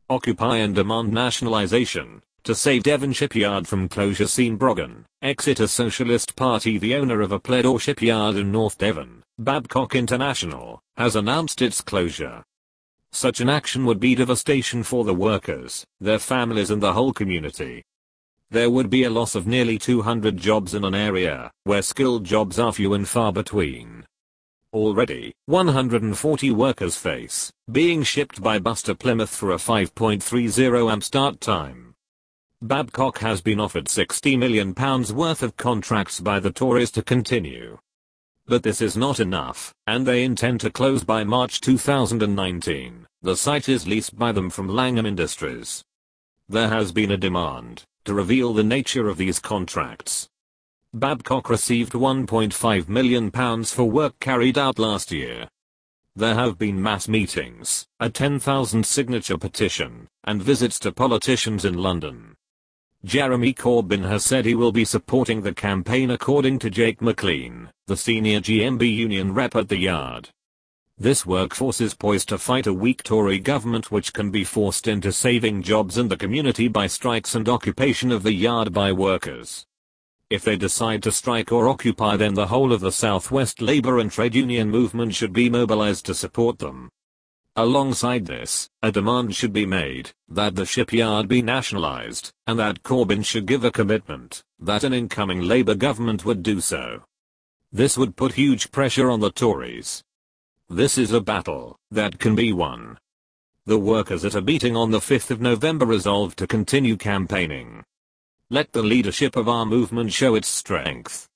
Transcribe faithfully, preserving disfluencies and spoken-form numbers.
Occupy and demand nationalisation. To save Devon shipyard from closure. Seen Brogan, Exeter Socialist Party. The owner of a Pleddor shipyard in North Devon, Babcock International, has announced its closure. Such an action would be devastation for the workers, their families and the whole community. There would be a loss of nearly two hundred jobs in an area where skilled jobs are few and far between. Already, one hundred forty workers face being shipped by bus to Plymouth for a five point three zero amp start time. Babcock has been offered sixty million pounds worth of contracts by the Tories to continue. But this is not enough, and they intend to close by March two thousand nineteen. The site is leased by them from Langham Industries. There has been a demand to reveal the nature of these contracts. Babcock received one point five million pounds for work carried out last year. There have been mass meetings, a ten thousand signature petition, and visits to politicians in London. Jeremy Corbyn has said he will be supporting the campaign, according to Jake McLean, the senior G M B union rep at the yard. This workforce is poised to fight a weak Tory government which can be forced into saving jobs in the community by strikes and occupation of the yard by workers. If they decide to strike or occupy, then the whole of the Southwest Labour and trade union movement should be mobilised to support them. Alongside this, a demand should be made that the shipyard be nationalised, and that Corbyn should give a commitment that an incoming Labour government would do so. This would put huge pressure on the Tories. This is a battle that can be won. The workers at a meeting on the fifth of November resolved to continue campaigning. Let the leadership of our movement show its strength.